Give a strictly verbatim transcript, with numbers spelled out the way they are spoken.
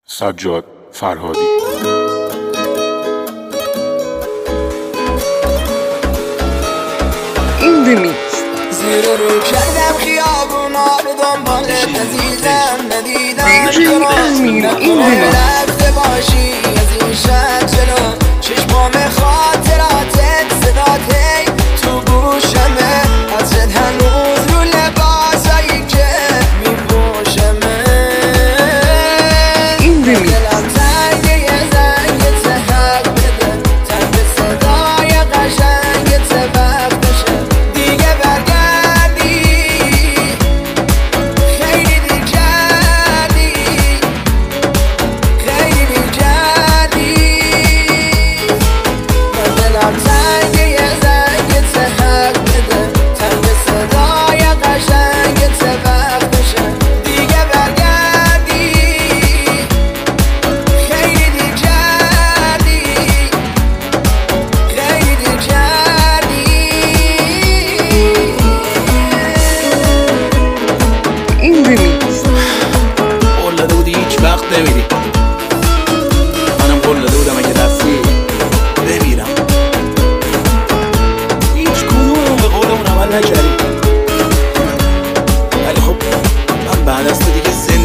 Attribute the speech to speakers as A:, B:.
A: سجاد فرهادی.
B: این ریمیکس
C: زیر رو کردم خیابونا رو دنبالت عزیزم ندیدم نکنه رفته باشی از این شب جلو چشمام خاطراتت صدات هی تو گوشمه حسرت هنوز رو لباسایی که میپوشمه
B: این ریمیکس
C: دلم تنگه یه زنگت حق بده تنگ صدای قشنگت وقتشه دیگه برگردی خیلی دیر کردی خیلی دیر کردی من دلم تنگه یه زنگت حق بده تنگ صدای قشنگت وقتشه دیگه برگردی خیلی دیر کردی خیلی دیر کردی
B: این ریمیکس
D: قول داده بودی هیچ وقت نمیری، منم قول داده بودم اگه رفتی بمیرم. هیچ کدوم به قولمون عمل نکردیم، ولی خب من بعد از تو دیگه